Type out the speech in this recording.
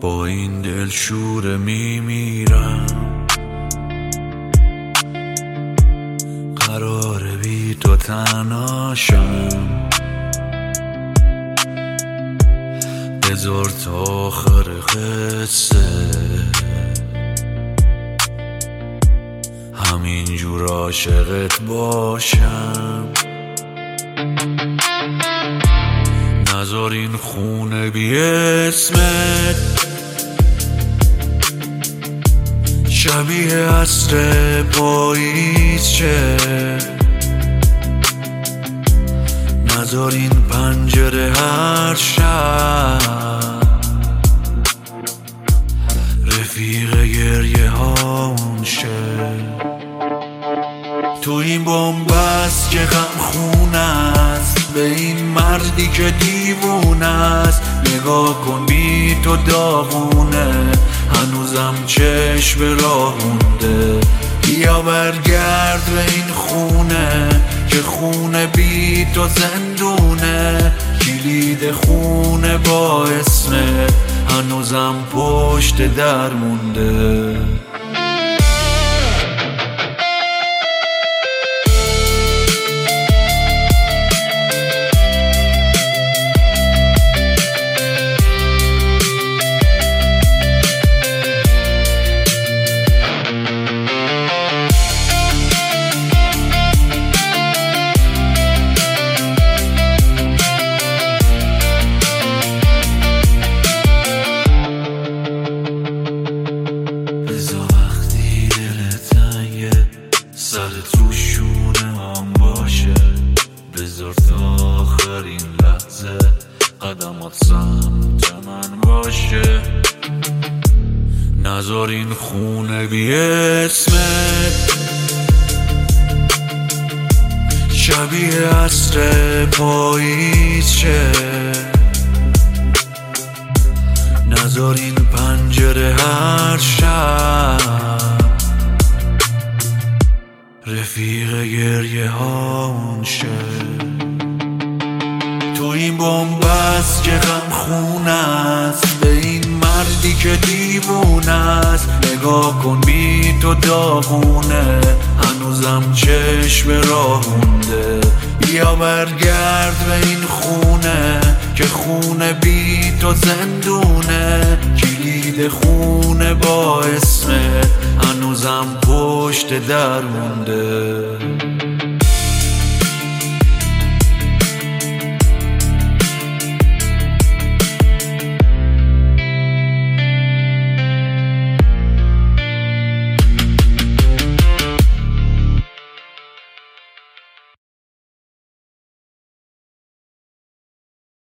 با این دلشوره میمیرم. قراره بی تو تنهاشم، بذار تا آخر قصه همینجور عاشقت باشم. نذار این خونه بی اسمت شبیه عصر پاییز شه. نذار این پنجره هر شب رفیق گریه هامون شه. تو این بنبست که غم خونه است، به این مردی که دیوونه است. نگاه کن بی تو داغونه، هنوزم چشم راه مونده. بیا برگرد به این خونه که خونه بی تو زندونه. کلید خونه با اسمت هنوزم پشت در مونده. سرت رو شونه هم باشه، بذار تا آخرین لحظه قدمات سمت من باشه. نذار این خونه بی اسمت شبیه عصر پاییز شه. نذار این پنجره هر شب رفیق گریه هامون شه. تو این بنبست که غم خونه است، به این مردی که دیوونه است. نگاه کن بی تو داغونه، هنوزم چشم راه مونده. بیا برگرد به این خونه که خونه بی تو زندونه. کلید خونه با اسمت هنوزم پشت در مونده.